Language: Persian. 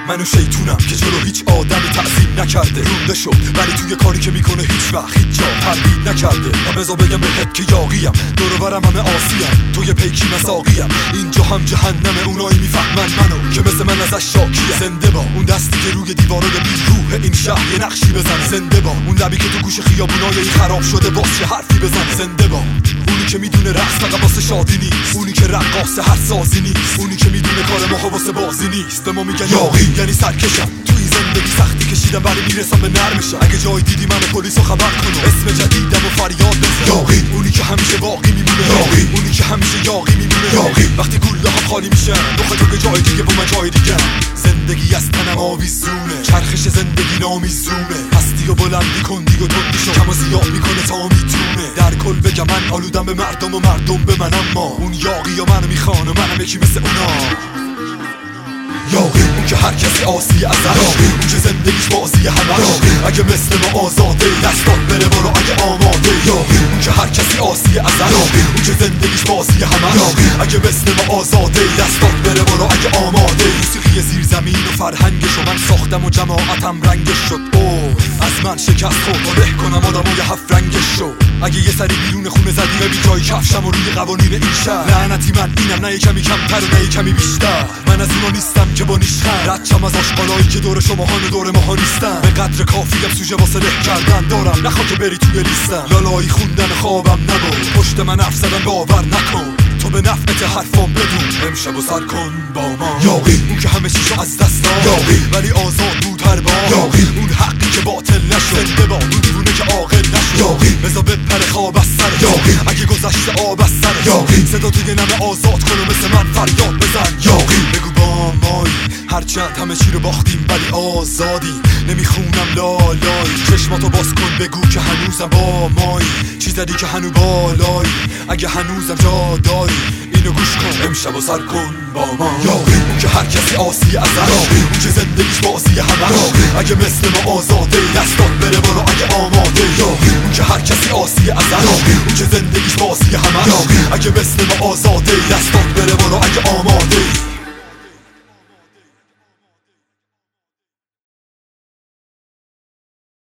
منو شیطونم که جلو هیچ آدمی تعظیم نکرده، رونده شد ولی توی کاری که میکنه هیچ وقت هیچ جا تردید نکرده. و بذار بگم بهت که یاقیم، دور و برم همه آسیم، توی پیکی مساقیم. اینجا هم جهنمه، اونایی میفهمن منو که مثل من ازش شاکیه. زنده با اون دستی که روی دیوارای بیروح این شهر یه نقشی بزن. زنده با اون لبی که تو گوش خیابونای این خراب شده باز چه حرفی بزن. زنده با اونی که میدونه رقص فقط واسه شادی نیست، اونی که رقاص هر سازی نیست، اونی که میدونه کار ما واسه بازی نیست. به ما میگن یاقی یعنی سرکشم، توی زندگی سختی کشیدم ولی میرسم به نرمشم. اگه جای دیدی منو پلیسو خبر کنو، اسم جدیدم و فریاد بزن. یاقی اونی که همیشه باقی میمونه، یاقی اونی که همیشه یاقی میمونه. یاقی وقتی گوله ها خالی میشن دخل تو به جای دیگه با من جای دیگه. زندگی از تنم آویزونه، چرخش زندگی نامیزونه. هستی و بلندی کن دیگه تندیشو کم و زیاد میکنه تا میتونه. در کل بگم من آلودم به مردم و مردم به من، اما اون یاقی و منو میخوان و منم یکی مثل اونا. یاقی اون که هر کسی آسی ازش، یاقی اون که زندگیش بازی همش. اگه مثل ما آزاده دستات بره برو اگه آماده. یاقی اون که هر کسی آسی ازش، یاقی اون که زندگیش بازی همش. یاقی اگه مثل ما آزاده دستات بره برو اگه آماده. موسیقی زیر زمین و فرهنگشو من ساختم و جماعتم رنگش شد. از من شکست خورد و له کنم آدمای هفت رنگش شد. اگه یه سری بیرون خونه زدی به بی جای کفشم و روی قوانین این شهر. لعنتی من اینم، نه کمی کمتر و نه کمی بیشتر. من از اونا نیستم که با نیشخند ردشم از آشغالایی که دور شماهان و دور ماها نیستن. به قدر کافیم سوژه واسه له کردن دارم، نخوا که بری توی لیستم. لالایی خوندن خوابم نبود، پشت من حرف زدن باور نکن. تو به نفعت حرفام بدون، امشب و سر کن با ما. یاقی اون که همه چیشو از دست داد، یاقی ولی آزاد بود هر بار. یاقی اون حقی که باطل نشد، زنده با اون دیوونه که عاقل نشد. یاقی بذار بپره خواب از سر، یاقی اگه گذشته آب از سر. یاقی صدا توی نمه آزاد کن و مثل من فریاد بزن. یاقی بگو با مایی هرچند همه چی رو باختیم ولی آزادی. نمیخونم لالایی، چشماتو باز کن بگو که هنوزم با مایی. چی زدی که هنو بالایی، اگه هنوزم جا داری اینو گوش کن امشب و سر کن با ما. یاقی اون که هر کسی آسی ازش، یاقی اون که زندگیش بازی همش. یاقی اگه مثل ما آزاده دستات بره برو اگه آماده. یاقی اون که هر کسی آسی ازش، یاقی اون که زندگیش بازی همش. یاقی اگه مثل ما آزاده دستات بره برو اگه آماده.